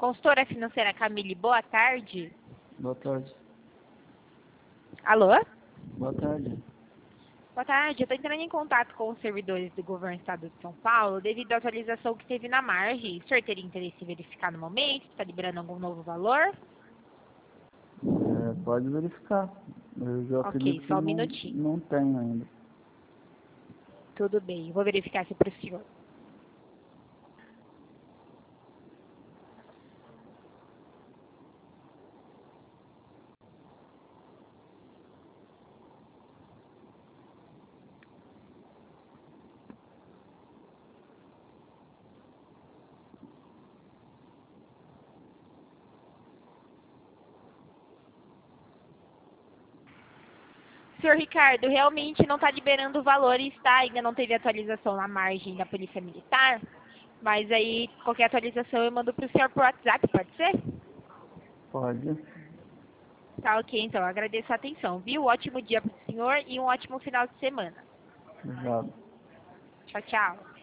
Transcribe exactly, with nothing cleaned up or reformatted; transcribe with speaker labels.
Speaker 1: Consultora financeira Camille, boa tarde.
Speaker 2: Boa tarde.
Speaker 1: Alô?
Speaker 2: Boa tarde.
Speaker 1: Boa tarde, eu estou entrando em contato com os servidores do governo do estado de São Paulo devido à atualização que teve na margem. O senhor teria interesse em verificar no momento? Está liberando algum novo valor?
Speaker 2: É, pode verificar. Eu já
Speaker 1: Ok,
Speaker 2: acredito
Speaker 1: só
Speaker 2: que
Speaker 1: um
Speaker 2: não,
Speaker 1: minutinho.
Speaker 2: não tenho ainda.
Speaker 1: Tudo bem, vou verificar aqui para o senhor. Senhor Ricardo, realmente não está liberando o valor e está, ainda não teve atualização na margem da Polícia Militar, mas aí qualquer atualização eu mando para o senhor por WhatsApp, pode ser?
Speaker 2: Pode.
Speaker 1: Tá ok, então, agradeço a atenção, viu? Ótimo dia para o senhor e um ótimo final de semana.
Speaker 2: Obrigado.
Speaker 1: Tchau, tchau.